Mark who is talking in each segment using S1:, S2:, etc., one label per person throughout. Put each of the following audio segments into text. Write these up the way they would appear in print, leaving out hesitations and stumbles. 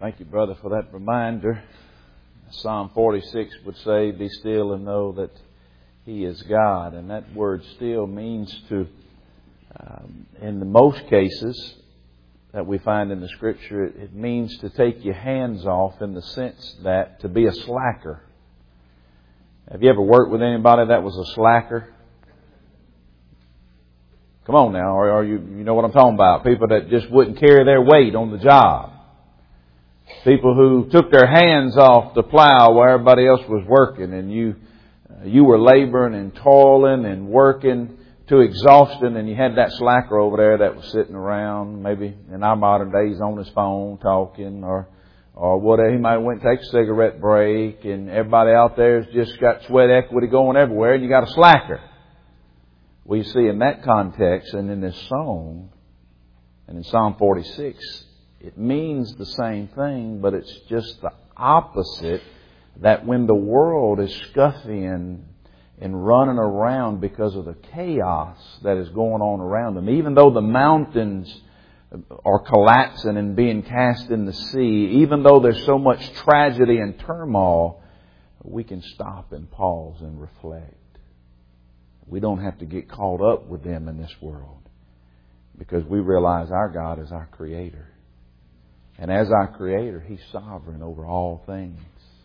S1: Thank you, brother, for that reminder. Psalm 46 would say, "Be still and know that He is God." And that word "still" means to, in the most cases that we find in the Scripture, it means to take your hands off, in the sense that to be a slacker. Have you ever worked with anybody that was a slacker? Come on now, or you know what I'm talking about. People that just wouldn't carry their weight on the job. People who took their hands off the plow where everybody else was working, and you were laboring and toiling and working to exhaustion, and you had that slacker over there that was sitting around, maybe in our modern days on his phone talking, or whatever. He might have went and take a cigarette break, and everybody out there has just got sweat equity going everywhere, and you got a slacker. We see in that context and in this song and in Psalm 46, it means the same thing, but it's just the opposite. That when the world is scuffing and running around because of the chaos that is going on around them, even though the mountains are collapsing and being cast in the sea, even though there's so much tragedy and turmoil, we can stop and pause and reflect. We don't have to get caught up with them in this world, because we realize our God is our Creator. And as our Creator, He's sovereign over all things.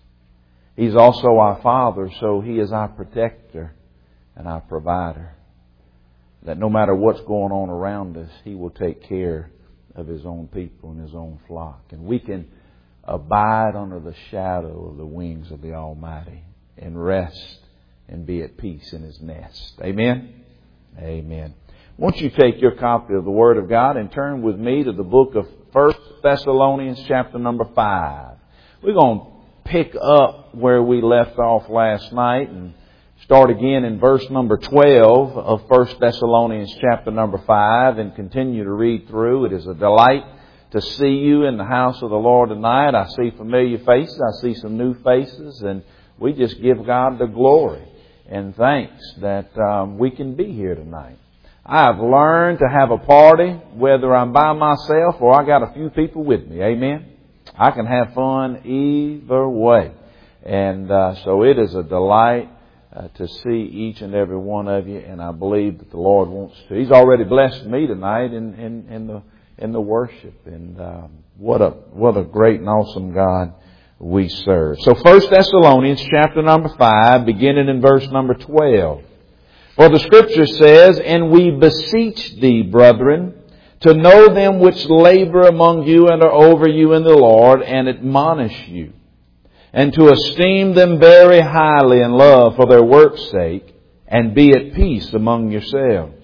S1: He's also our Father, so He is our protector and our provider. That no matter what's going on around us, He will take care of His own people and His own flock. And we can abide under the shadow of the wings of the Almighty and rest and be at peace in His nest. Amen? Amen. Won't you take your copy of the Word of God and turn with me to the book of 1 Thessalonians chapter number 5. We're going to pick up where we left off last night and start again in verse number 12 of 1 Thessalonians chapter number 5 and continue to read through. It is a delight to see you in the house of the Lord tonight. I see familiar faces. I see some new faces, and we just give God the glory and thanks that we can be here tonight. I've learned to have a party, whether I'm by myself or I got a few people with me. Amen? I can have fun either way. And so it is a delight to see each and every one of you. And I believe that the Lord wants to. He's already blessed me tonight in the worship. And what a great and awesome God we serve. So 1 Thessalonians chapter number 5, beginning in verse number 12. For the Scripture says, "And we beseech thee, brethren, to know them which labor among you and are over you in the Lord, and admonish you, and to esteem them very highly in love for their work's sake, and be at peace among yourselves.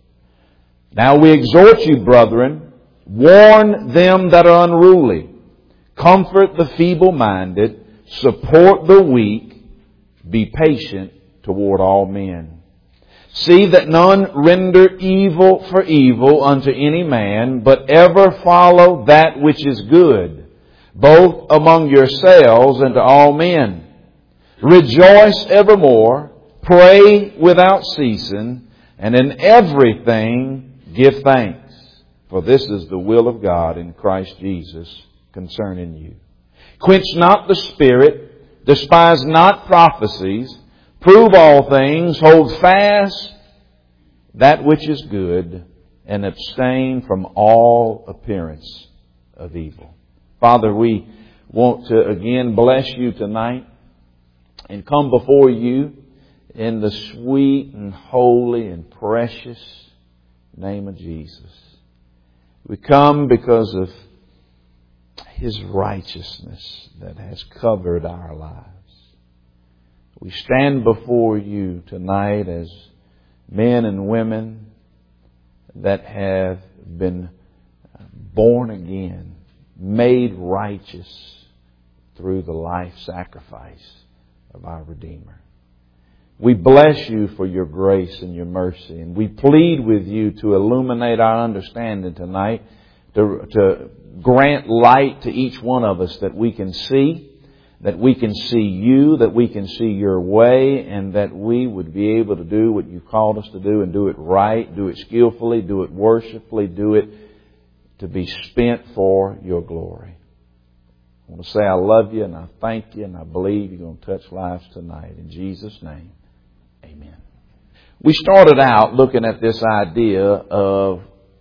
S1: Now we exhort you, brethren, warn them that are unruly, comfort the feeble-minded, support the weak, be patient toward all men. See that none render evil for evil unto any man, but ever follow that which is good, both among yourselves and to all men. Rejoice evermore, pray without ceasing, and in everything give thanks. For this is the will of God in Christ Jesus concerning you. Quench not the spirit, despise not prophecies, prove all things, hold fast that which is good, and abstain from all appearance of evil." Father, we want to again bless you tonight and come before you in the sweet and holy and precious name of Jesus. We come because of His righteousness that has covered our lives. We stand before you tonight as men and women that have been born again, made righteous through the life sacrifice of our Redeemer. We bless you for your grace and your mercy, and we plead with you to illuminate our understanding tonight, to grant light to each one of us that we can see you, that we can see your way, and that we would be able to do what you called us to do and do it right, do it skillfully, do it worshipfully, do it to be spent for your glory. want to say I love you and I thank you and I believe you're going to touch lives tonight. In Jesus' name, amen. We started out looking at this idea of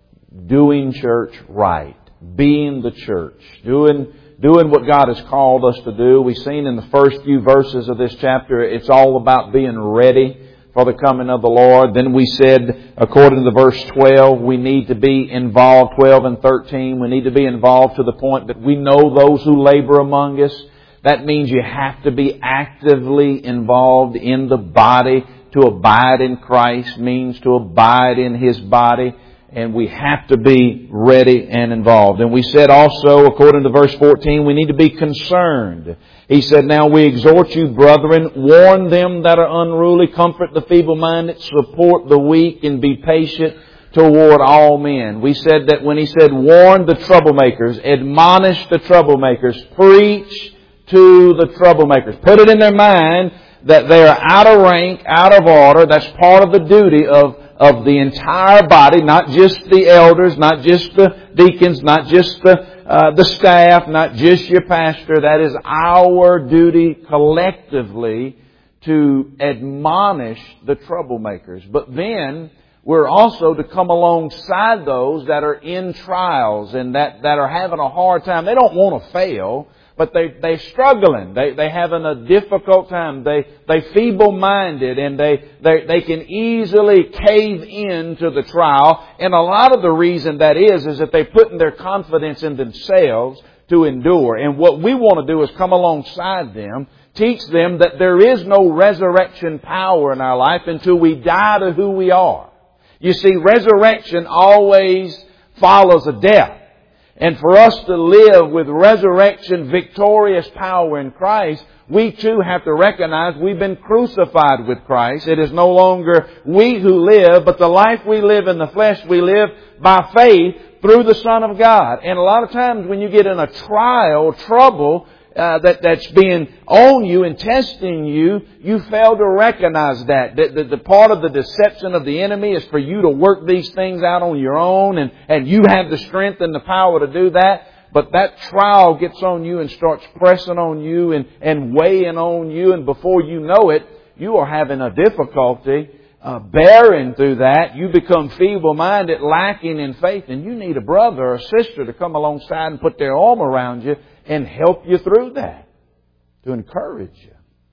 S1: doing church right, being the church, doing what God has called us to do. We've seen in the first few verses of this chapter, it's all about being ready for the coming of the Lord. Then we said, according to verse 12, we need to be involved, 12 and 13. We need to be involved to the point that we know those who labor among us. That means you have to be actively involved in the body. To abide in Christ means to abide in His body. And we have to be ready and involved. And we said also, according to verse 14, we need to be concerned. He said, now we exhort you, brethren, warn them that are unruly, comfort the feeble-minded, support the weak, and be patient toward all men. We said that when he said, warn the troublemakers, admonish the troublemakers, preach to the troublemakers. Put it in their mind that they are out of rank, out of order. That's part of the duty of the entire body, not just the elders, not just the deacons, not just the staff, not just your pastor. That is our duty collectively to admonish the troublemakers. But then we're also to come alongside those that are in trials and that are having a hard time. They don't want to fail, but they're struggling. They having a difficult time. They feeble-minded and they can easily cave into the trial. And a lot of the reason that is that they're putting their confidence in themselves to endure. And what we want to do is come alongside them, teach them that there is no resurrection power in our life until we die to who we are. You see, resurrection always follows a death. And for us to live with resurrection victorious power in Christ, we too have to recognize we've been crucified with Christ. It is no longer we who live, but the life we live in the flesh, we live by faith through the Son of God. And a lot of times when you get in a trial, trouble, that's being on you and testing you, you fail to recognize that. The part of the deception of the enemy is for you to work these things out on your own, and you have the strength and the power to do that. But that trial gets on you and starts pressing on you and weighing on you, and before you know it, you are having a difficulty bearing through that. You become feeble-minded, lacking in faith, and you need a brother or sister to come alongside and put their arm around you and help you through that, to encourage you.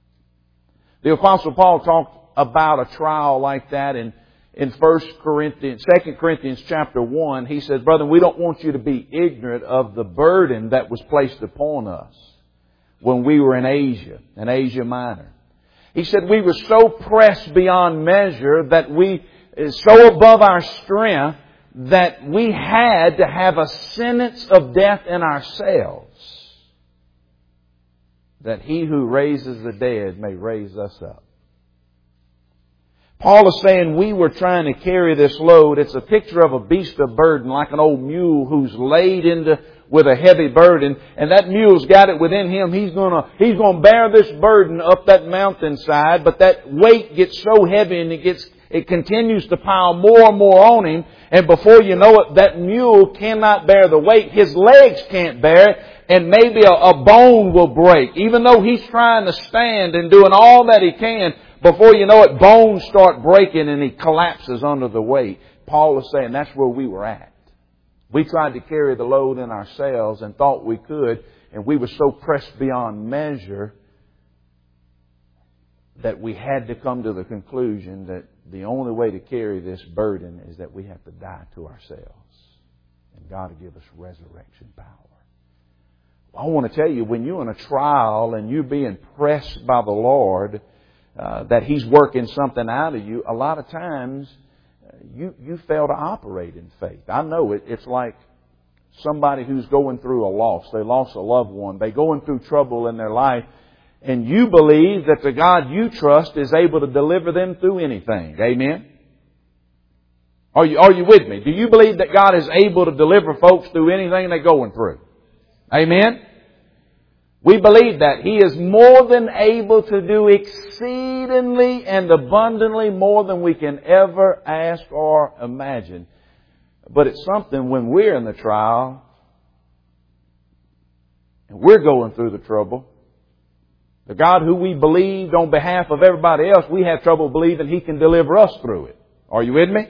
S1: The Apostle Paul talked about a trial like that in 2 Corinthians chapter 1. He says, "Brother, we don't want you to be ignorant of the burden that was placed upon us when we were in Asia Minor." He said, we were so pressed beyond measure that so above our strength that we had to have a sentence of death in ourselves, that He who raises the dead may raise us up. Paul is saying we were trying to carry this load. It's a picture of a beast of burden, like an old mule who's laid with a heavy burden, and that mule's got it within him. He's gonna bear this burden up that mountainside, but that weight gets so heavy and it continues to pile more and more on him, and before you know it, that mule cannot bear the weight. His legs can't bear it, and maybe a bone will break. Even though he's trying to stand and doing all that he can, before you know it, bones start breaking and he collapses under the weight. Paul is saying that's where we were at. We tried to carry the load in ourselves and thought we could, and we were so pressed beyond measure that we had to come to the conclusion that the only way to carry this burden is that we have to die to ourselves. And God will give us resurrection power. I want to tell you, when you're in a trial and you're being pressed by the Lord, that He's working something out of you, a lot of times you fail to operate in faith. I know it. It's like somebody who's going through a loss. They lost a loved one. They're going through trouble in their life. And you believe that the God you trust is able to deliver them through anything. Amen? Are you with me? Do you believe that God is able to deliver folks through anything they're going through? Amen? We believe that He is more than able to do exceedingly and abundantly more than we can ever ask or imagine. But it's something when we're in the trial and we're going through the trouble, the God who we believed on behalf of everybody else, we have trouble believing He can deliver us through it. Are you with me?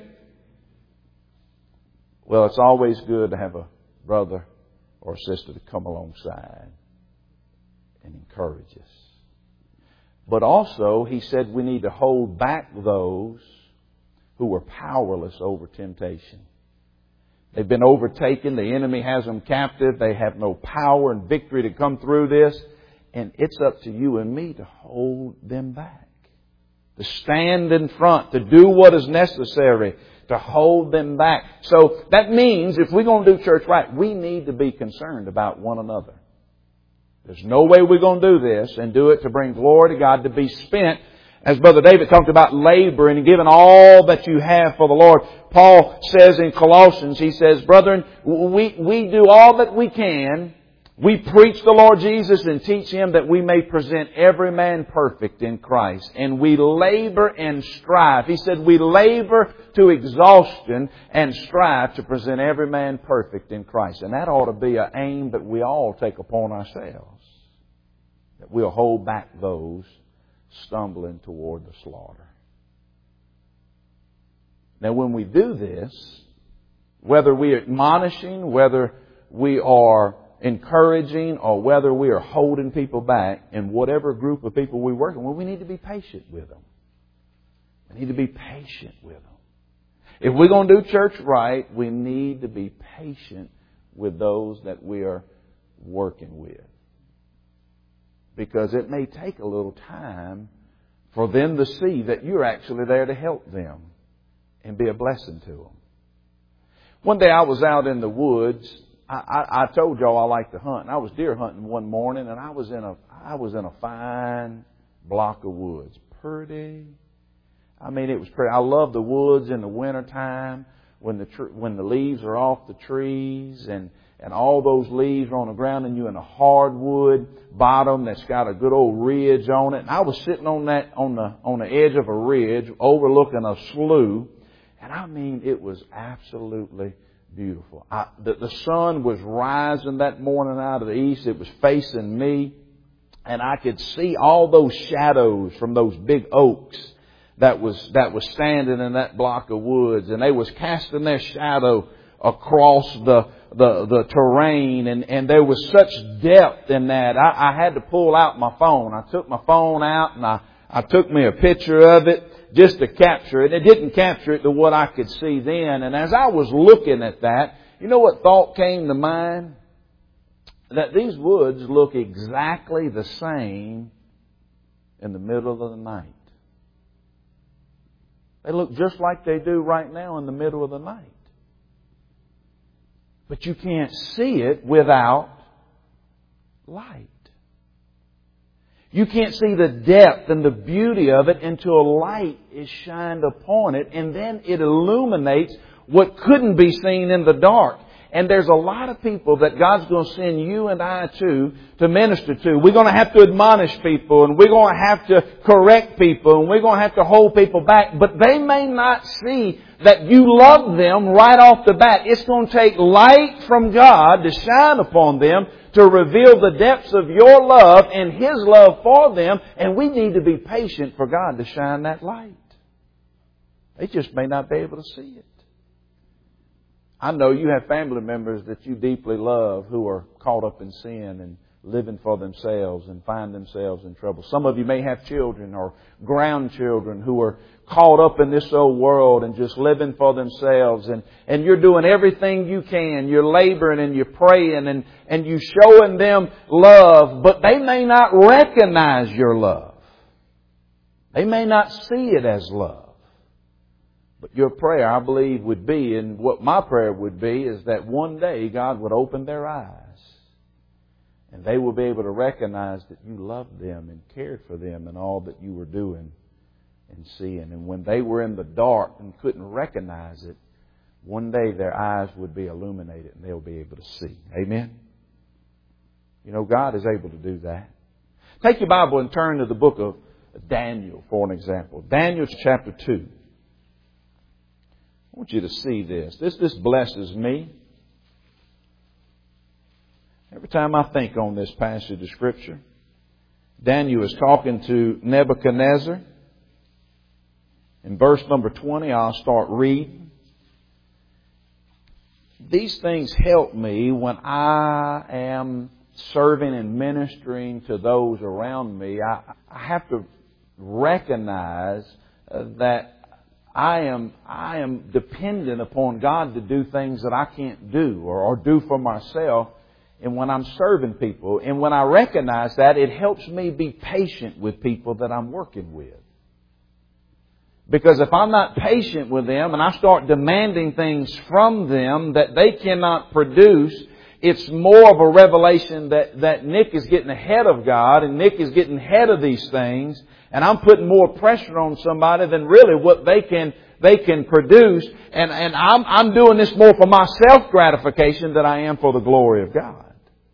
S1: Well, it's always good to have a brother or sister to come alongside and encourage us. But also, He said we need to hold back those who are powerless over temptation. They've been overtaken. The enemy has them captive. They have no power and victory to come through this. And it's up to you and me to hold them back. To stand in front. To do what is necessary. To hold them back. So that means if we're going to do church right, we need to be concerned about one another. There's no way we're going to do this and do it to bring glory to God, to be spent. As Brother David talked about laboring and giving all that you have for the Lord. Paul says in Colossians, he says, brethren, we do all that we can. We preach the Lord Jesus and teach Him that we may present every man perfect in Christ. And we labor and strive. He said we labor to exhaustion and strive to present every man perfect in Christ. And that ought to be an aim that we all take upon ourselves. That we'll hold back those stumbling toward the slaughter. Now when we do this, whether we are admonishing, whether we are encouraging, or whether we are holding people back in whatever group of people we work with, well, we need to be patient with them. We need to be patient with them. If we're going to do church right, we need to be patient with those that we are working with. Because it may take a little time for them to see that you're actually there to help them and be a blessing to them. One day I was out in the woods. I told y'all I like to hunt. And I was deer hunting one morning, and I was in a fine block of woods. Pretty. I mean, it was pretty. I love the woods in the wintertime when the leaves are off the trees and all those leaves are on the ground and you're in a hardwood bottom that's got a good old ridge on it. And I was sitting on the edge of a ridge overlooking a slough, and I mean, it was absolutely beautiful. The sun was rising that morning out of the east. It was facing me. And I could see all those shadows from those big oaks that was standing in that block of woods. And they was casting their shadow across the terrain. And there was such depth in that. I had to pull out my phone. I took my phone out and I took me a picture of it just to capture it. It didn't capture it to what I could see then. And as I was looking at that, you know what thought came to mind? That these woods look exactly the same in the middle of the night. They look just like they do right now in the middle of the night. But you can't see it without light. You can't see the depth and the beauty of it until a light is shined upon it, and then it illuminates what couldn't be seen in the dark. And there's a lot of people that God's going to send you and I to minister to. We're going to have to admonish people, and we're going to have to correct people, and we're going to have to hold people back. But they may not see that you love them right off the bat. It's going to take light from God to shine upon them to reveal the depths of your love and His love for them. And we need to be patient for God to shine that light. They just may not be able to see it. I know you have family members that you deeply love who are caught up in sin and living for themselves and find themselves in trouble. Some of you may have children or grandchildren who are caught up in this old world and just living for themselves. And you're doing everything you can. You're laboring and you're praying and you're showing them love, but they may not recognize your love. They may not see it as love. But your prayer, I believe, would be, and what my prayer would be, is that one day God would open their eyes and they will be able to recognize that you loved them and cared for them and all that you were doing and seeing. And when they were in the dark and couldn't recognize it, one day their eyes would be illuminated and they'll be able to see. Amen? You know, God is able to do that. Take your Bible and turn to the book of Daniel for an example. Daniel chapter 2. I want you to see this. This blesses me. Every time I think on this passage of Scripture, Daniel is talking to Nebuchadnezzar. In verse number 20, I'll start reading. These things help me when I am serving and ministering to those around me. I have to recognize that I am dependent upon God to do things that I can't do or do for myself. And when I'm serving people, and when I recognize that, it helps me be patient with people that I'm working with. Because if I'm not patient with them and I start demanding things from them that they cannot produce, it's more of a revelation that Nick is getting ahead of God and Nick is getting ahead of these things, and I'm putting more pressure on somebody than really what they can produce, and I'm doing this more for my self-gratification than I am for the glory of God.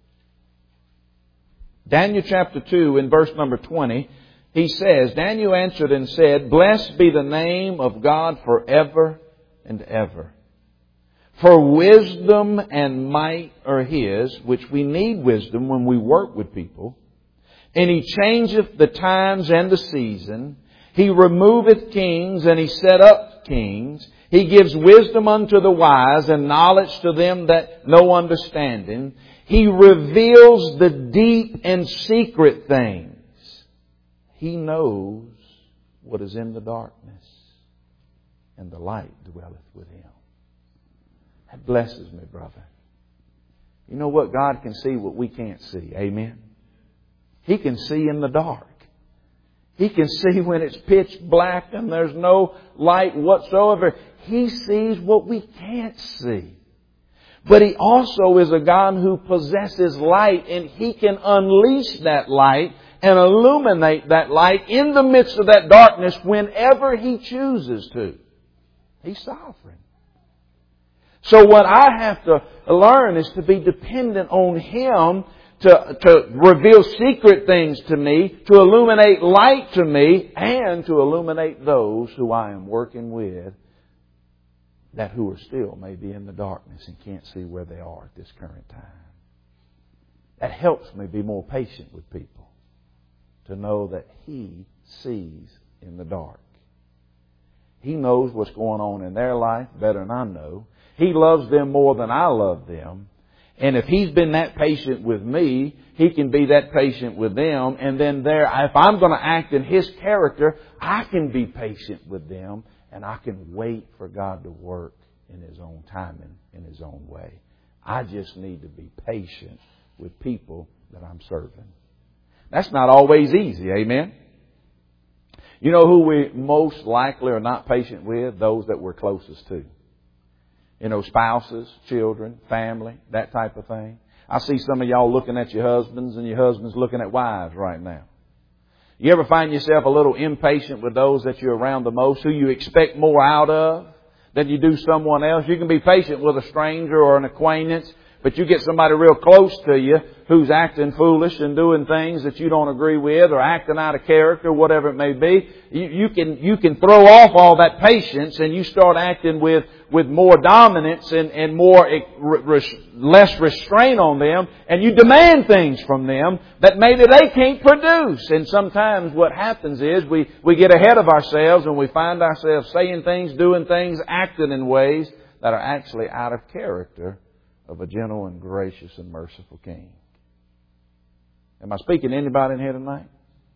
S1: Daniel chapter 2 in verse number 20, he says, Daniel answered and said, Blessed be the name of God forever and ever. For wisdom and might are His, which we need wisdom when we work with people. And He changeth the times and the season. He removeth kings and He set up kings. He gives wisdom unto the wise and knowledge to them that know understanding. He reveals the deep and secret things. He knows what is in the darkness, and the light dwelleth with Him. That blesses me, brother. You know what? God can see what we can't see. Amen. He can see in the dark. He can see when it's pitch black and there's no light whatsoever. He sees what we can't see. But He also is a God who possesses light, and He can unleash that light and illuminate that light in the midst of that darkness whenever He chooses to. He's sovereign. So what I have to learn is to be dependent on Him to reveal secret things to me, to illuminate light to me, and to illuminate those who I am working with, that who are still maybe in the darkness and can't see where they are at this current time. That helps me be more patient with people, to know that He sees in the dark. He knows what's going on in their life better than I know. He loves them more than I love them. And if He's been that patient with me, He can be that patient with them. And then if I'm going to act in His character, I can be patient with them. And I can wait for God to work in His own timing, in His own way. I just need to be patient with people that I'm serving. That's not always easy, amen? You know who we most likely are not patient with? Those that we're closest to. You know, spouses, children, family, that type of thing. I see some of y'all looking at your husbands and your husbands looking at wives right now. You ever find yourself a little impatient with those that you're around the most, who you expect more out of than you do someone else? You can be patient with a stranger or an acquaintance, but you get somebody real close to you who's acting foolish and doing things that you don't agree with, or acting out of character, whatever it may be. You can throw off all that patience, and you start acting with more dominance and more less restraint on them, and you demand things from them that maybe they can't produce. And sometimes what happens is we get ahead of ourselves, and we find ourselves saying things, doing things, acting in ways that are actually out of character of a gentle and gracious and merciful King. Am I speaking to anybody in here tonight?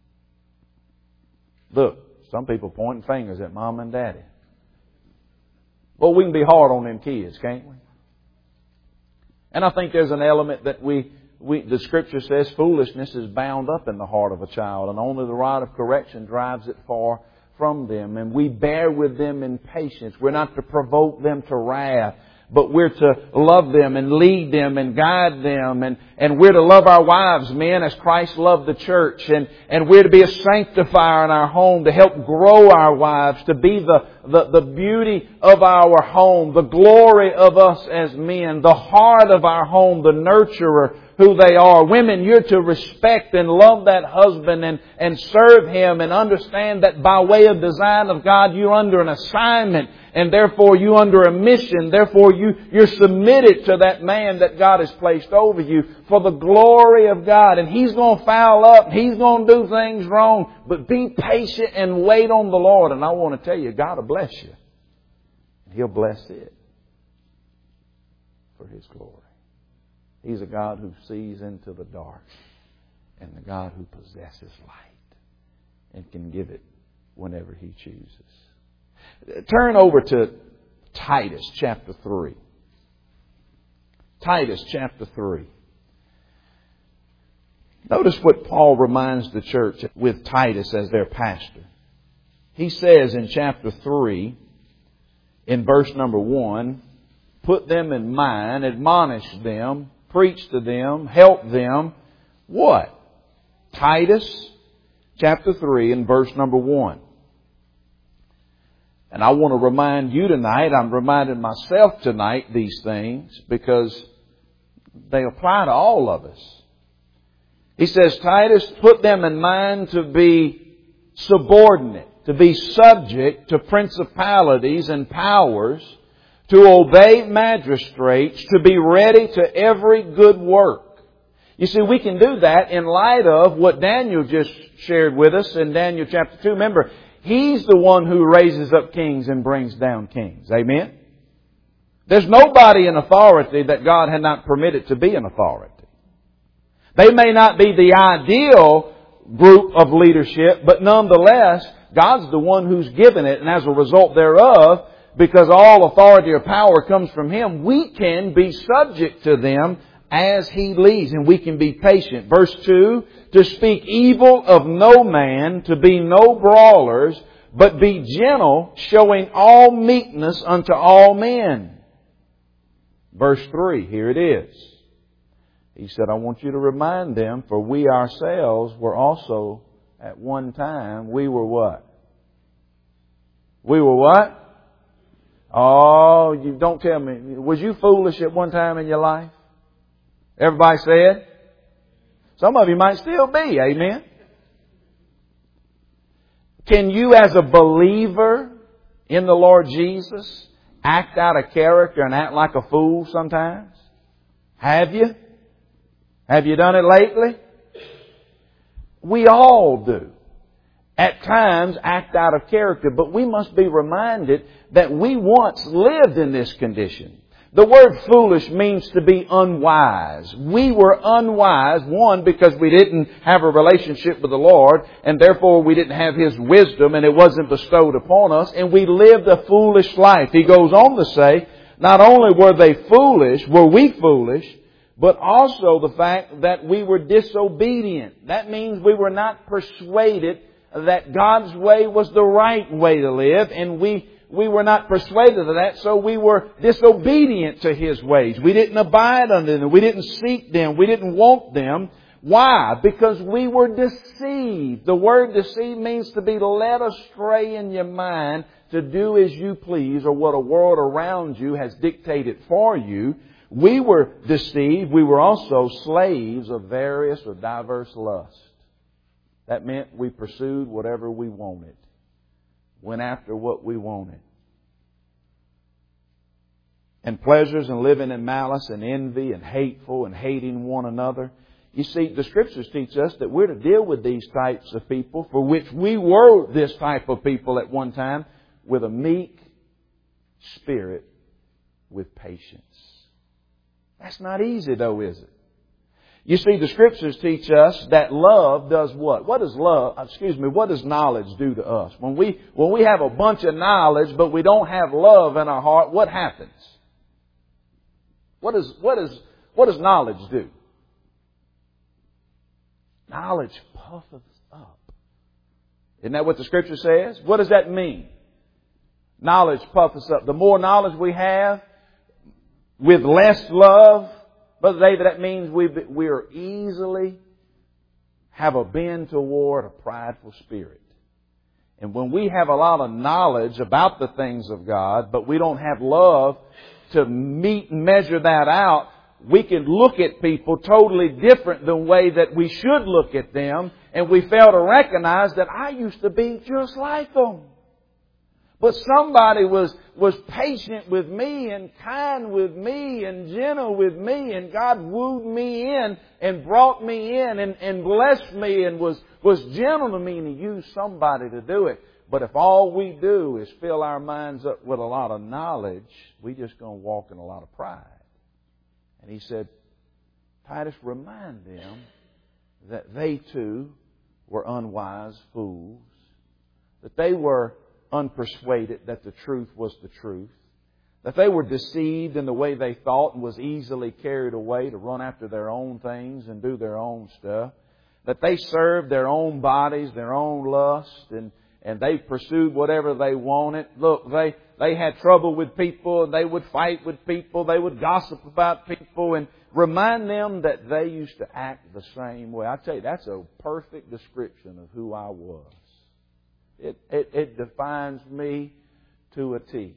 S1: Look, some people pointing fingers at Mom and Daddy. Well, we can be hard on them kids, can't we? And I think there's an element that the Scripture says foolishness is bound up in the heart of a child, and only the rod of correction drives it far from them. And we bear with them in patience. We're not to provoke them to wrath, but we're to love them and lead them and guide them. And we're to love our wives, men, as Christ loved the church. And we're to be a sanctifier in our home, to help grow our wives, to be the beauty of our home, the glory of us as men, the heart of our home, the nurturer who they are. Women, you're to respect and love that husband and serve him and understand that by way of design of God, you're under an assignment and therefore you're under a mission. Therefore you're submitted to that man that God has placed over you for the glory of God. And he's going to foul up. He's going to do things wrong. But be patient and wait on the Lord. And I want to tell you, God will bless you. He'll bless it for His glory. He's a God who sees into the dark and the God who possesses light and can give it whenever He chooses. Turn over to Titus chapter 3. Titus chapter 3. Notice what Paul reminds the church with Titus as their pastor. He says in chapter 3, in verse number 1, put them in mind, admonish them, preach to them, help them. What? Titus chapter 3 and verse number 1. And I want to remind you tonight, I'm reminding myself tonight these things because they apply to all of us. He says, Titus, put them in mind to be subordinate, to be subject to principalities and powers, to obey magistrates, to be ready to every good work. You see, we can do that in light of what Daniel just shared with us in Daniel chapter 2. Remember, He's the one who raises up kings and brings down kings. Amen? There's nobody in authority that God had not permitted to be in authority. They may not be the ideal group of leadership, but nonetheless, God's the one who's given it, and as a result thereof, because all authority or power comes from Him, we can be subject to them as He leads, and we can be patient. Verse 2, to speak evil of no man, to be no brawlers, but be gentle, showing all meekness unto all men. Verse 3, here it is. He said, I want you to remind them, for we ourselves were also at one time, we were what? We were what? Oh, you don't tell me. Was you foolish at one time in your life? Everybody said? Some of you might still be. Amen. Can you as a believer in the Lord Jesus act out of character and act like a fool sometimes? Have you? Have you done it lately? We all do. At times act out of character, but we must be reminded that we once lived in this condition. The word foolish means to be unwise. We were unwise, one, because we didn't have a relationship with the Lord, and therefore we didn't have His wisdom, and it wasn't bestowed upon us, and we lived a foolish life. He goes on to say, not only were they foolish, were we foolish, but also the fact that we were disobedient. That means we were not persuaded that God's way was the right way to live, and we were not persuaded of that, so we were disobedient to His ways. We didn't abide under them. We didn't seek them. We didn't want them. Why? Because we were deceived. The word deceive means to be led astray in your mind to do as you please or what a world around you has dictated for you. We were deceived. We were also slaves of various or diverse lusts. That meant we pursued whatever we wanted. Went after what we wanted. And pleasures and living in malice and envy and hateful and hating one another. You see, the Scriptures teach us that we're to deal with these types of people, for which we were this type of people at one time, with a meek spirit, with patience. That's not easy though, is it? You see, the Scriptures teach us that love does what? What does knowledge do to us? When we have a bunch of knowledge, but we don't have love in our heart, what happens? What does knowledge do? Knowledge puffeth up. Isn't that what the Scripture says? What does that mean? Knowledge puffeth up. The more knowledge we have, with less love, Brother David, that means we are easily have a bend toward a prideful spirit. And when we have a lot of knowledge about the things of God, but we don't have love to measure that out, we can look at people totally different the way that we should look at them, and we fail to recognize that I used to be just like them. But somebody was patient with me and kind with me and gentle with me, and God wooed me in and brought me in and blessed me and was gentle to me, and He used somebody to do it. But if all we do is fill our minds up with a lot of knowledge, we're just going to walk in a lot of pride. And he said, Titus, remind them that they too were unwise fools, that they were unpersuaded that the truth was the truth, that they were deceived in the way they thought and was easily carried away to run after their own things and do their own stuff, that they served their own bodies, their own lust, and they pursued whatever they wanted. Look, they had trouble with people, and they would fight with people, they would gossip about people, and remind them that they used to act the same way. I tell you, that's a perfect description of who I was. It defines me to a T.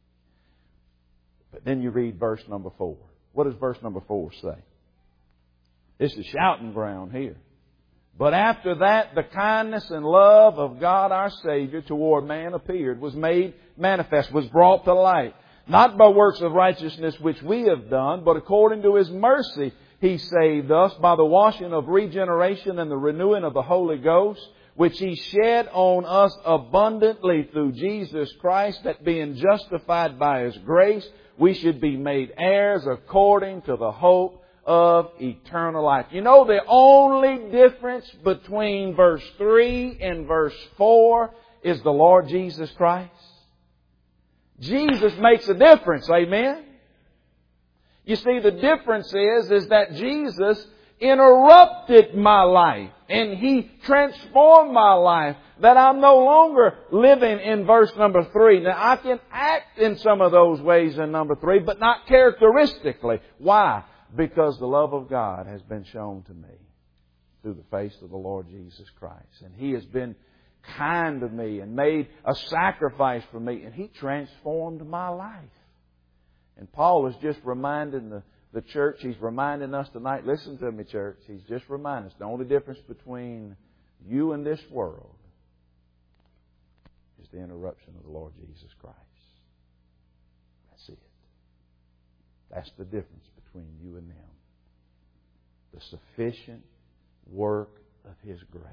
S1: But then you read verse number 4. What does verse number 4 say? It's the shouting ground here. But after that, the kindness and love of God our Savior toward man appeared, was made manifest, was brought to light. Not by works of righteousness which we have done, but according to His mercy He saved us by the washing of regeneration and the renewing of the Holy Ghost, which He shed on us abundantly through Jesus Christ, that being justified by His grace, we should be made heirs according to the hope of eternal life. You know, the only difference between verse 3 and verse 4 is the Lord Jesus Christ. Jesus makes a difference, amen? You see, the difference is that Jesus interrupted my life and He transformed my life, that I'm no longer living in verse number 3. Now, I can act in some of those ways in number 3, but not characteristically. Why? Because the love of God has been shown to me through the face of the Lord Jesus Christ. And He has been kind to me and made a sacrifice for me, and He transformed my life. And Paul is just reminding the church, he's reminding us tonight, listen to me, church, he's just reminding us the only difference between you and this world is the interruption of the Lord Jesus Christ. That's it. That's the difference between you and them. The sufficient work of His grace.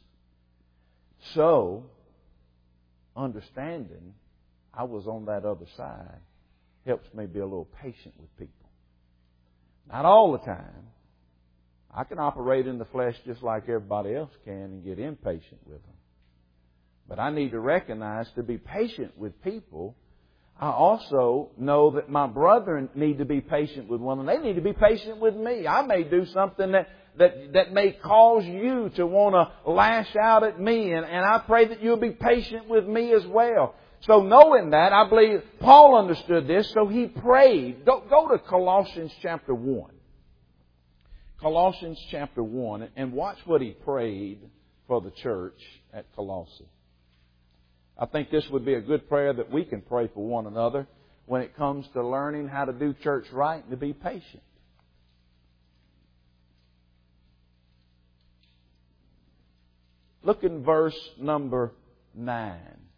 S1: So, understanding I was on that other side helps me be a little patient with people. Not all the time. I can operate in the flesh just like everybody else can and get impatient with them. But I need to recognize to be patient with people, I also know that my brethren need to be patient with one another. They need to be patient with me. I may do something that may cause you to want to lash out at me. And I pray that you'll be patient with me as well. So knowing that, I believe Paul understood this, so he prayed. Go to Colossians chapter 1. Colossians chapter 1, and watch what he prayed for the church at Colossae. I think this would be a good prayer that we can pray for one another when it comes to learning how to do church right and to be patient. Look in verse number 9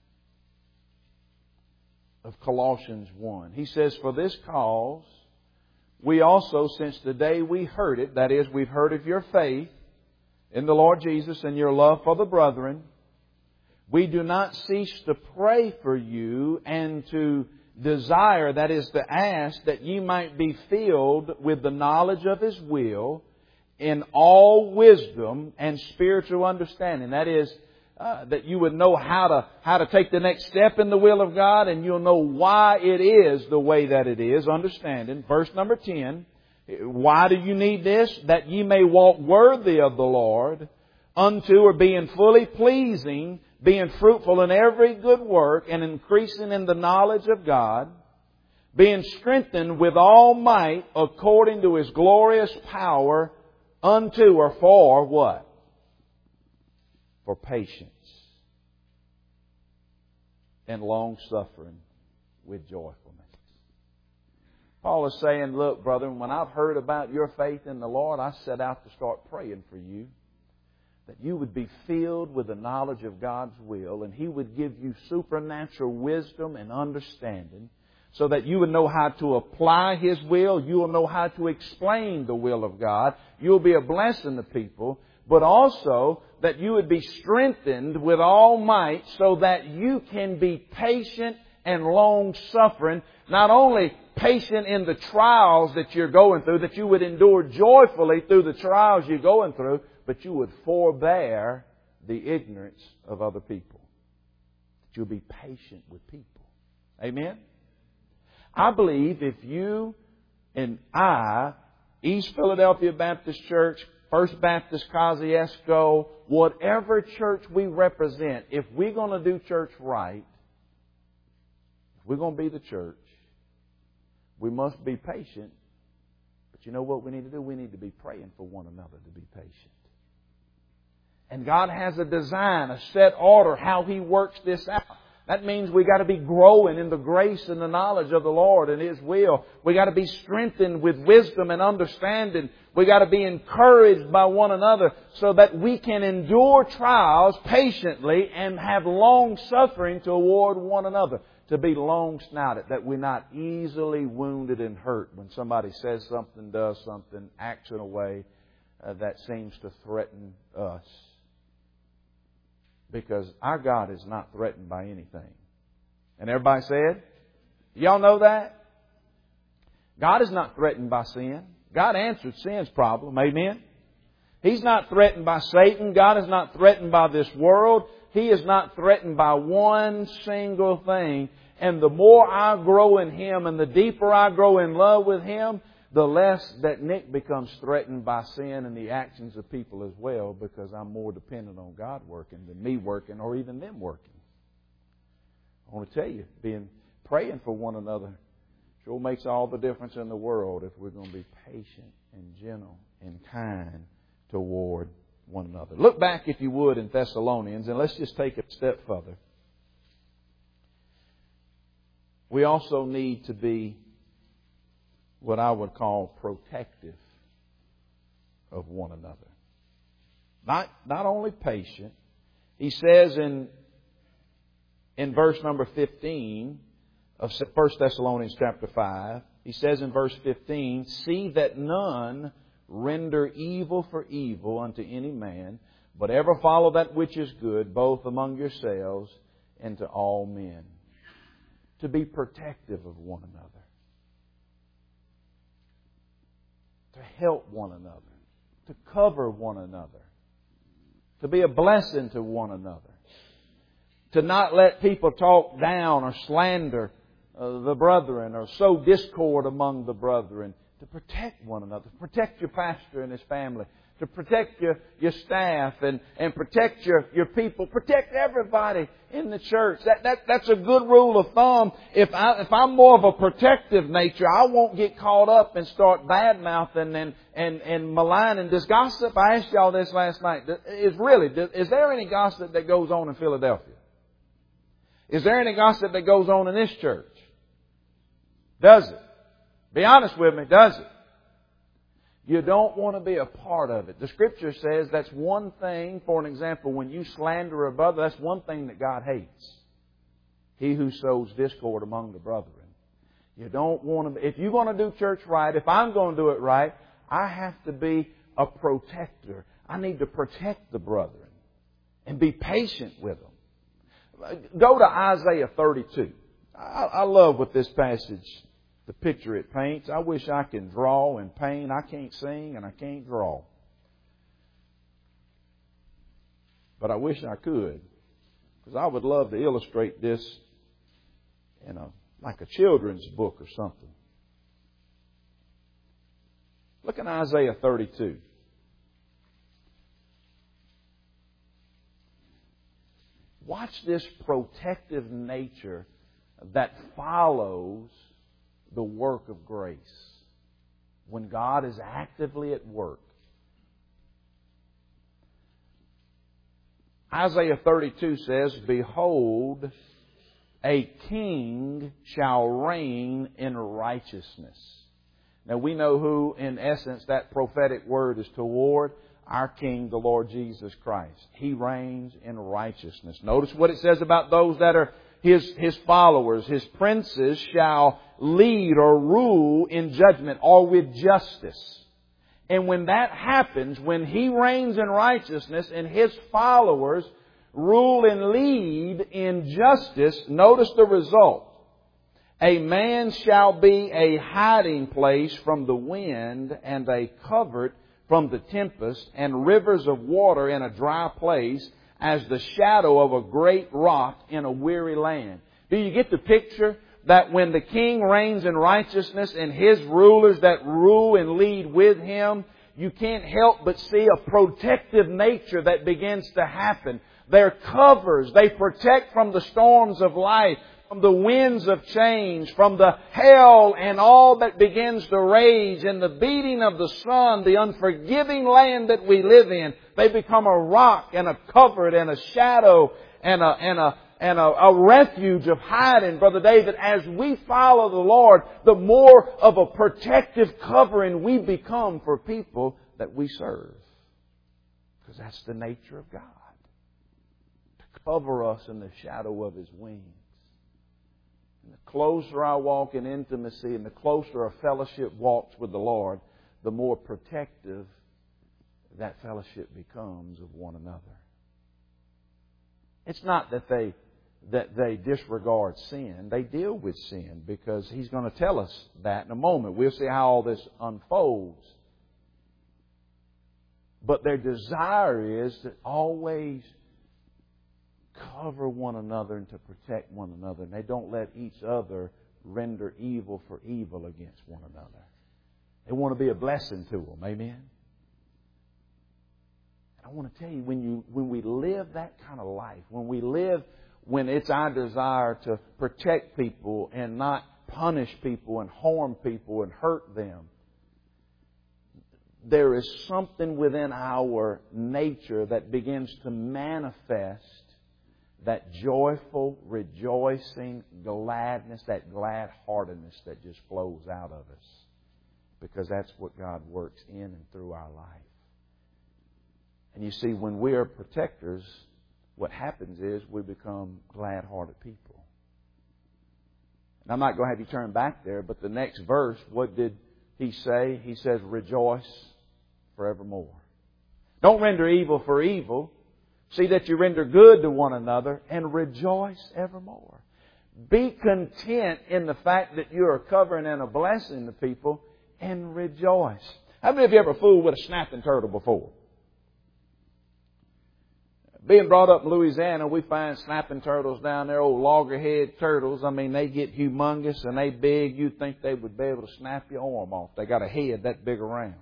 S1: of Colossians 1. He says, "For this cause we also, since the day we heard it," that is, we've heard of your faith in the Lord Jesus and your love for the brethren, "we do not cease to pray for you and to desire," that is, to ask, "that ye might be filled with the knowledge of His will in all wisdom and spiritual understanding." That is, that you would know how to take the next step in the will of God, and you'll know why it is the way that it is. Understanding. Verse number 10. Why do you need this? "That ye may walk worthy of the Lord, unto," or being fully pleasing, being fruitful in every good work, and increasing in the knowledge of God, being strengthened with all might according to His glorious power, unto," or for what? For patience and long suffering with joyfulness. Paul is saying, look, brother, when I've heard about your faith in the Lord, I set out to start praying for you, that you would be filled with the knowledge of God's will, and He would give you supernatural wisdom and understanding, so that you would know how to apply His will. You will know how to explain the will of God. You'll be a blessing to people, but also that you would be strengthened with all might so that you can be patient and long-suffering, not only patient in the trials that you're going through, that you would endure joyfully through the trials you're going through, but you would forbear the ignorance of other people. That you'll be patient with people. Amen? I believe if you and I, East Philadelphia Baptist Church, First Baptist Kosciuszko, whatever church we represent, if we're going to do church right, if we're going to be the church, we must be patient. But you know what we need to do? We need to be praying for one another to be patient. And God has a design, a set order, how He works this out. That means we got to be growing in the grace and the knowledge of the Lord and His will. We got to be strengthened with wisdom and understanding. We got to be encouraged by one another so that we can endure trials patiently and have long suffering toward one another. To be long-snouted, that we're not easily wounded and hurt when somebody says something, does something, acts in a way that seems to threaten us. Because our God is not threatened by anything. And everybody said, y'all know that? God is not threatened by sin. God answered sin's problem. Amen? He's not threatened by Satan. God is not threatened by this world. He is not threatened by one single thing. And the more I grow in Him and the deeper I grow in love with Him, the less that Nick becomes threatened by sin and the actions of people as well, because I'm more dependent on God working than me working or even them working. I want to tell you, praying for one another sure makes all the difference in the world if we're going to be patient and gentle and kind toward one another. Look back, if you would, in Thessalonians, and let's just take it a step further. We also need to be what I would call protective of one another. Not only patient. He says in verse number 15 of 1 Thessalonians chapter 5, he says in verse 15, "See that none render evil for evil unto any man, but ever follow that which is good, both among yourselves and to all men." To be protective of one another. To help one another. To cover one another. To be a blessing to one another. To not let people talk down or slander the brethren or sow discord among the brethren. To protect one another. To protect your pastor and his family. To protect your staff and protect your people. Protect everybody in the church. That's a good rule of thumb. If I'm more of a protective nature, I won't get caught up and start bad-mouthing and maligning. Does gossip, I asked y'all this last night, is there any gossip that goes on in Philadelphia? Is there any gossip that goes on in this church? Does it? Be honest with me, does it? You don't want to be a part of it. The Scripture says that's one thing, for an example, when you slander a brother, that's one thing that God hates. He who sows discord among the brethren. You don't want to, if you're going to do church right, if I'm going to do it right, I have to be a protector. I need to protect the brethren and be patient with them. Go to Isaiah 32. I love what this passage, the picture it paints. I wish I can draw and paint. I can't sing and I can't draw. But I wish I could. Because I would love to illustrate this in like a children's book or something. Look at Isaiah 32. Watch this protective nature that follows the work of grace. When God is actively at work. Isaiah 32 says, "Behold, a king shall reign in righteousness. Now we know who, in essence, that prophetic word is toward. Our King, the Lord Jesus Christ. He reigns in righteousness. Notice what it says about those that are His followers. His princes shall lead or rule in judgment or with justice. And when that happens, when He reigns in righteousness and His followers rule and lead in justice, notice the result. A man shall be a hiding place from the wind and a covert from the tempest, and rivers of water in a dry place, as the shadow of a great rock in a weary land. Do you get the picture that when the king reigns in righteousness and his rulers that rule and lead with him, you can't help but see a protective nature that begins to happen. They're covers. They protect from the storms of life, from the winds of change, from the hail and all that begins to rage, and the beating of the sun, the unforgiving land that we live in. They become a rock and a covert and a shadow and a refuge of hiding, Brother David. As we follow the Lord, the more of a protective covering we become for people that we serve. Because that's the nature of God. To cover us in the shadow of His wings. And the closer I walk in intimacy and the closer a fellowship walks with the Lord, the more protective that fellowship becomes of one another. It's not that they disregard sin. They deal with sin, because He's going to tell us that in a moment. We'll see how all this unfolds. But their desire is to always cover one another and to protect one another. And they don't let each other render evil for evil against one another. They want to be a blessing to them. Amen? And I want to tell you, when we live that kind of life, when it's our desire to protect people and not punish people and harm people and hurt them, there is something within our nature that begins to manifest that joyful, rejoicing, gladness, that glad-heartedness that just flows out of us. Because that's what God works in and through our life. And you see, when we are protectors, what happens is we become glad-hearted people. And I'm not going to have you turn back there, but the next verse, what did He say? He says, rejoice forevermore. Don't render evil for evil. See that you render good to one another, and rejoice evermore. Be content in the fact that you are covering and a blessing to people, and rejoice. How many of you ever fooled with a snapping turtle before? Being brought up in Louisiana, we find snapping turtles down there, old loggerhead turtles. I mean, they get humongous and they big. You'd think they would be able to snap your arm off. They got a head that big around.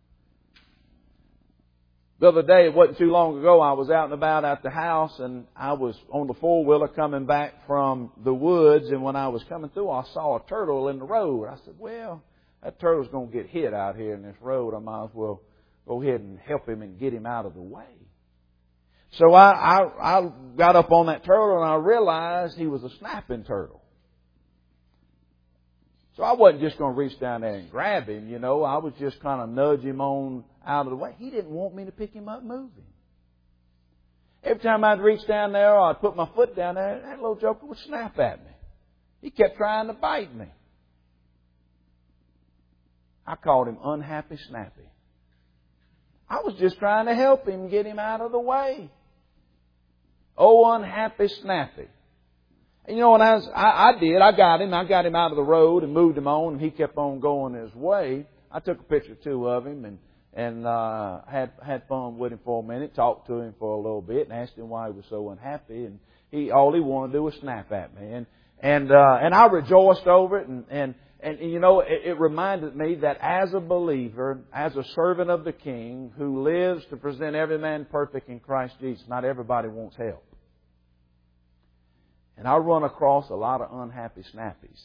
S1: The other day, it wasn't too long ago, I was out and about at the house, and I was on the four-wheeler coming back from the woods, and when I was coming through, I saw a turtle in the road. I said, well, that turtle's going to get hit out here in this road. I might as well go ahead and help him and get him out of the way. So I got up on that turtle, and I realized he was a snapping turtle. So I wasn't just going to reach down there and grab him, you know. I was just kind of nudge him on out of the way. He didn't want me to pick him up and move him. Every time I'd reach down there or I'd put my foot down there, that little joker would snap at me. He kept trying to bite me. I called him Unhappy Snappy. I was just trying to help him get him out of the way. Oh, Unhappy Snappy. And you know, when I got him out of the road and moved him on, and he kept on going his way. I took a picture or two of him and had fun with him for a minute, talked to him for a little bit, and asked him why he was so unhappy. And all he wanted to do was snap at me. And I rejoiced over it. And you know, it reminded me that as a believer, as a servant of the King who lives to present every man perfect in Christ Jesus, not everybody wants help. And I run across a lot of unhappy snappies.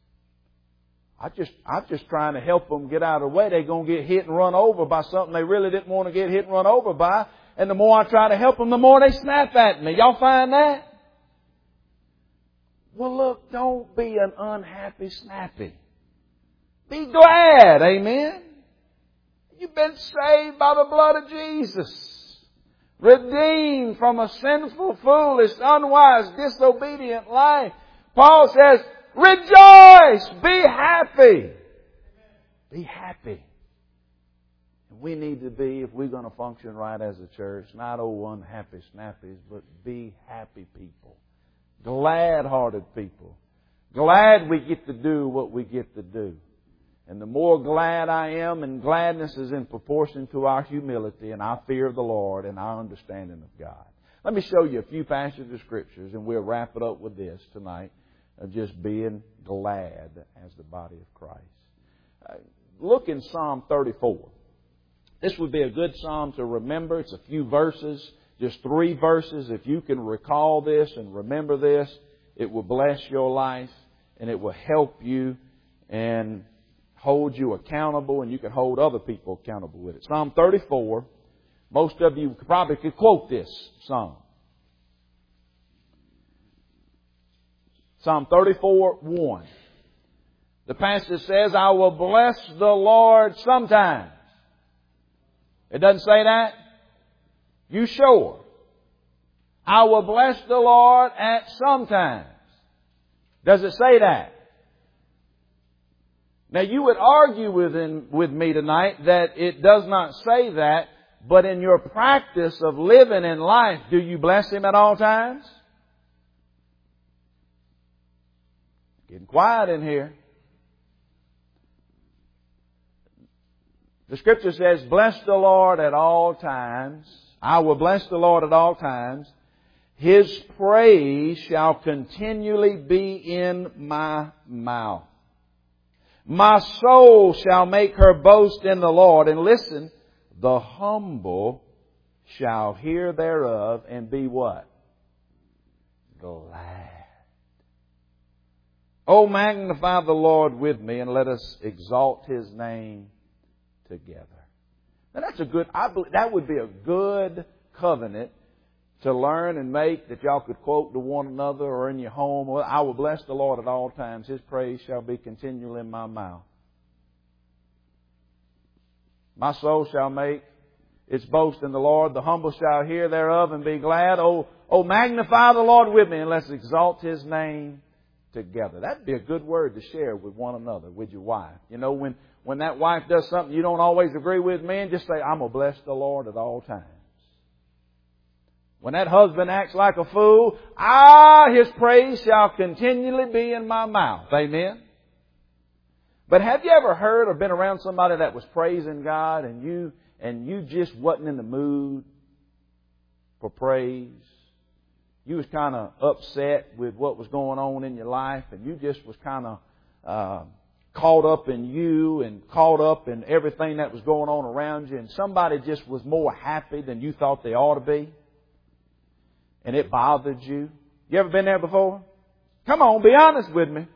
S1: I'm just trying to help them get out of the way. They're going to get hit and run over by something they really didn't want to get hit and run over by. And the more I try to help them, the more they snap at me. Y'all find that? Well, look, don't be an unhappy snappy. Be glad, amen? You've been saved by the blood of Jesus. Redeemed from a sinful, foolish, unwise, disobedient life. Paul says, rejoice! Be happy! Be happy. We need to be, if we're going to function right as a church, not old unhappy snappies, but be happy people. Glad-hearted people. Glad we get to do what we get to do. And the more glad I am, and gladness is in proportion to our humility and our fear of the Lord and our understanding of God. Let me show you a few passages of Scriptures, and we'll wrap it up with this tonight, of just being glad as the body of Christ. Look in Psalm 34. This would be a good psalm to remember. It's a few verses, just 3 verses. If you can recall this and remember this, it will bless your life and it will help you and hold you accountable, and you can hold other people accountable with it. Psalm 34. Most of you probably could quote this psalm. Psalm 34:1. The passage says, I will bless the Lord sometimes. It doesn't say that? You sure? I will bless the Lord at some times. Does it say that? Now you would argue with me tonight that it does not say that, but in your practice of living in life, do you bless Him at all times? Getting quiet in here. The Scripture says, bless the Lord at all times. I will bless the Lord at all times. His praise shall continually be in my mouth. My soul shall make her boast in the Lord. And listen, the humble shall hear thereof and be what? Glad. Oh, magnify the Lord with me, and let us exalt His name together. Now that's a good, that would be a good covenant to learn and make, that y'all could quote to one another or in your home. I will bless the Lord at all times. His praise shall be continually in my mouth. My soul shall make its boast in the Lord. The humble shall hear thereof and be glad. Oh, magnify the Lord with me, and let's exalt His name together. That'd be a good word to share with one another, with your wife. You know, when that wife does something you don't always agree with, man, just say, I'm going to bless the Lord at all times. When that husband acts like a fool, His praise shall continually be in my mouth. Amen? But have you ever heard or been around somebody that was praising God and you just wasn't in the mood for praise? You was kind of upset with what was going on in your life, and you just was kind of caught up in you and caught up in everything that was going on around you, and somebody just was more happy than you thought they ought to be, and it bothered you. You ever been there before? Come on, be honest with me.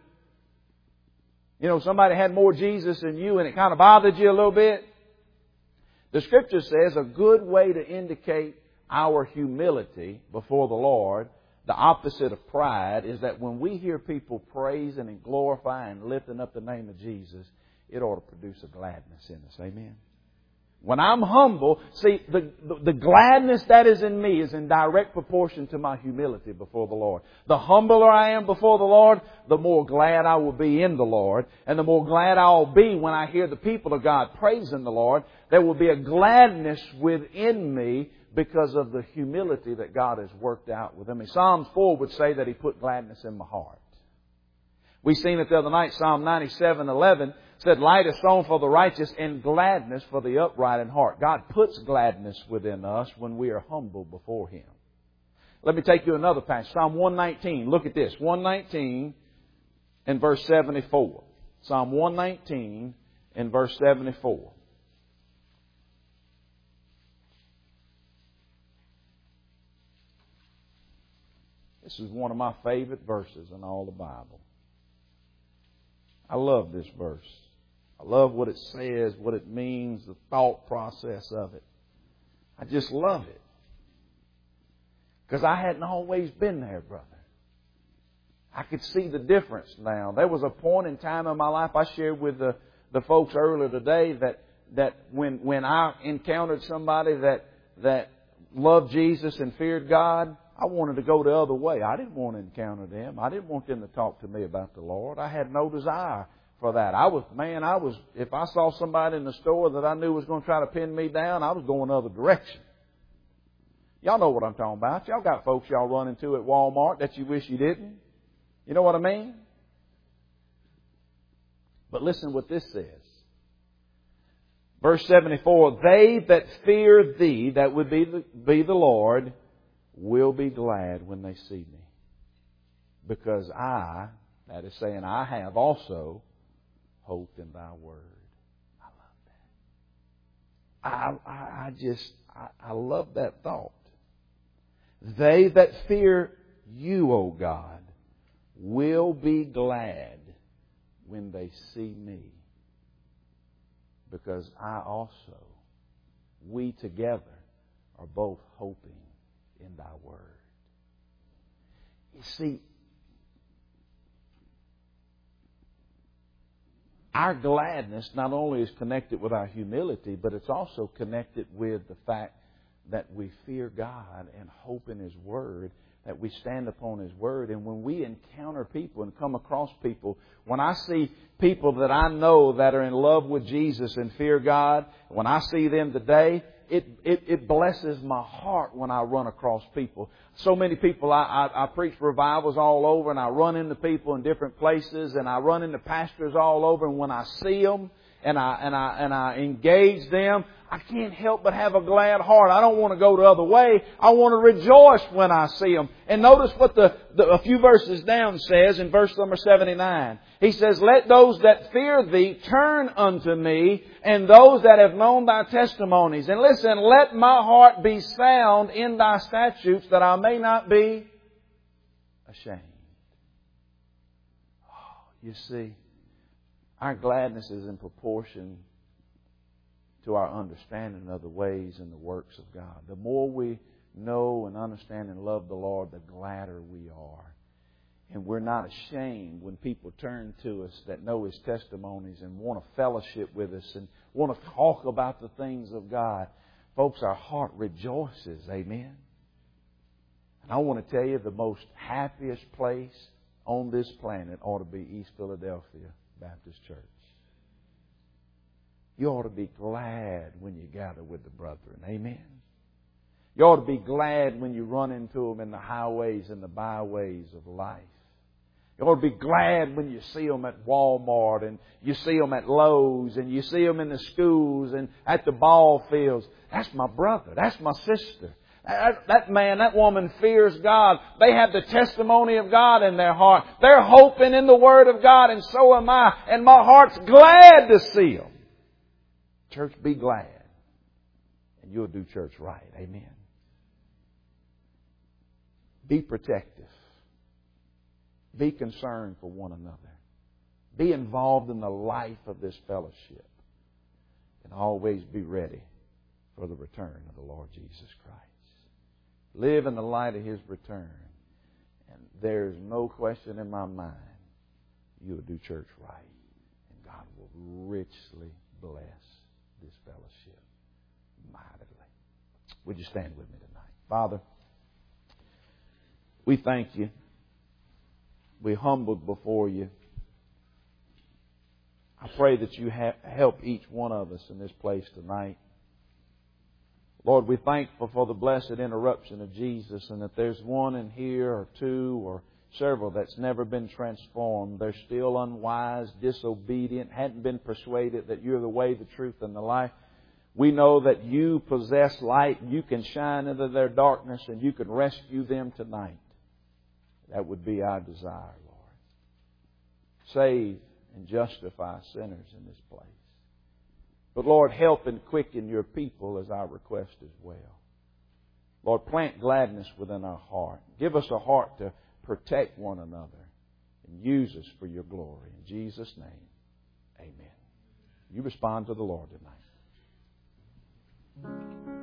S1: You know, somebody had more Jesus than you and it kind of bothered you a little bit. The Scripture says a good way to indicate our humility before the Lord, the opposite of pride, is that when we hear people praising and glorifying and lifting up the name of Jesus, it ought to produce a gladness in us. Amen? When I'm humble, see, the gladness that is in me is in direct proportion to my humility before the Lord. The humbler I am before the Lord, the more glad I will be in the Lord. And the more glad I'll be when I hear the people of God praising the Lord. There will be a gladness within me because of the humility that God has worked out within me. Psalms 4 would say that He put gladness in my heart. We seen it the other night. Psalm 97:11 said, light is sown for the righteous and gladness for the upright in heart. God puts gladness within us when we are humble before Him. Let me take you another passage. Psalm 119. Look at this. 119 and verse 74. Psalm 119 and verse 74. This is one of my favorite verses in all the Bible. I love this verse. I love what it says, what it means, the thought process of it. I just love it. Because I hadn't always been there, brother. I could see the difference now. There was a point in time in my life, I shared with the folks earlier today, that when I encountered somebody that loved Jesus and feared God, I wanted to go the other way. I didn't want to encounter them. I didn't want them to talk to me about the Lord. I had no desire for that. If I saw somebody in the store that I knew was going to try to pin me down, I was going the other direction. Y'all know what I'm talking about. Y'all got folks y'all run into at Walmart that you wish you didn't. You know what I mean? But listen what this says. Verse 74, they that fear Thee, that would be the Lord, will be glad when they see me. Because I, that is saying I have also hoped in Thy Word. I love that. I love that thought. They that fear You, O God, will be glad when they see me. Because we together are both hoping in Thy Word. You see, our gladness not only is connected with our humility, but it's also connected with the fact that we fear God and hope in His Word, that we stand upon His Word. And when we encounter people and come across people, when I see people that I know that are in love with Jesus and fear God, when I see them today, it blesses my heart when I run across people. So many people, I preach revivals all over, and I run into people in different places, and I run into pastors all over, and when I see them and I engage them, I can't help but have a glad heart. I don't want to go the other way. I want to rejoice when I see them. And notice what a few verses down says in verse number 79. He says, let those that fear Thee turn unto me, and those that have known Thy testimonies. And listen, let my heart be sound in Thy statutes, that I may not be ashamed. Oh, you see, our gladness is in proportion to our understanding of the ways and the works of God. The more we know and understand and love the Lord, the gladder we are. And we're not ashamed when people turn to us that know His testimonies and want to fellowship with us and want to talk about the things of God. Folks, our heart rejoices. Amen. And I want to tell you, the most happiest place on this planet ought to be East Philadelphia Baptist Church. You ought to be glad when you gather with the brethren. Amen. You ought to be glad when you run into them in the highways and the byways of life. You ought to be glad when you see them at Walmart, and you see them at Lowe's, and you see them in the schools and at the ball fields. That's my brother. That's my sister. That man, that woman fears God. They have the testimony of God in their heart. They're hoping in the Word of God, and so am I. And my heart's glad to see them. Church, be glad. And you'll do church right. Amen. Be protective. Be concerned for one another. Be involved in the life of this fellowship. And always be ready for the return of the Lord Jesus Christ. Live in the light of His return. And there's no question in my mind you'll do church right. And God will richly bless this fellowship mightily. Would you stand with me tonight? Father, we thank You. We humbled before You. I pray that You help each one of us in this place tonight. Lord, we're thankful for the blessed interruption of Jesus, and that there's one in here or two or several that's never been transformed. They're still unwise, disobedient, hadn't been persuaded that You're the way, the truth, and the life. We know that You possess light. You can shine into their darkness, and You can rescue them tonight. That would be our desire, Lord. Save and justify sinners in this place. But Lord, help and quicken Your people is our request as well. Lord, plant gladness within our heart. Give us a heart to protect one another and use us for Your glory. In Jesus' name, amen. You respond to the Lord tonight.